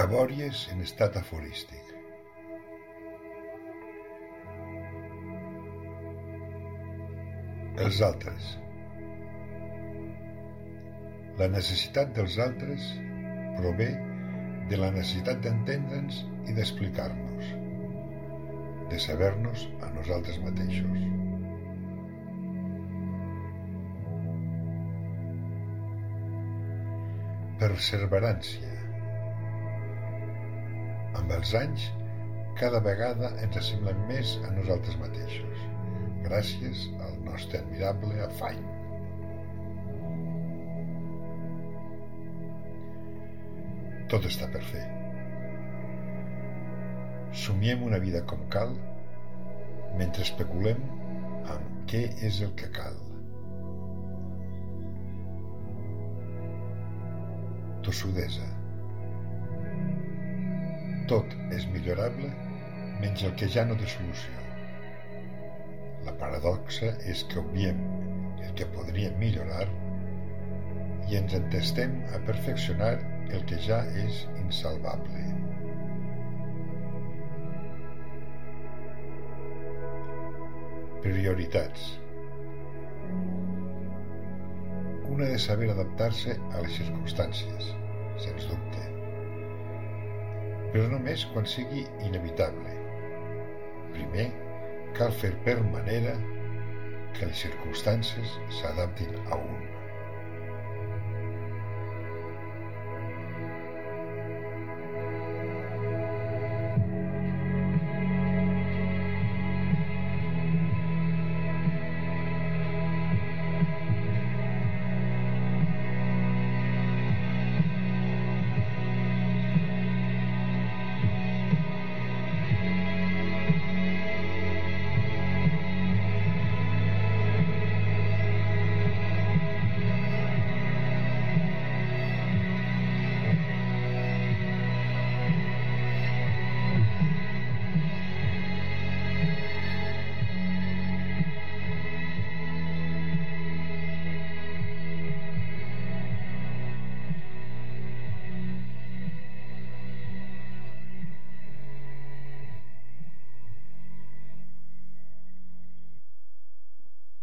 Cabòries en estat aforístic. Els altres. La necessitat dels altres prové de la necessitat d'entendre'ns i d'explicar-nos, de saber-nos a nosaltres mateixos. Perseverança. Amb els anys, cada vegada ens assemblem més a nosaltres mateixos, gràcies al nostre admirable afany. Tot està per fer. Somiem una vida com cal, mentre especulem amb què és el que cal. Tossudesa. Tot és millorable menys el que ja no té solució. La paradoxa és que obviem el que podríem millorar i ens entestem a perfeccionar el que ja és insalvable. Prioritats. Un ha de saber adaptar-se a les circumstàncies, sens dubte, però només quan sigui inevitable. Primer, cal fer per manera que les circumstàncies s'adaptin a un.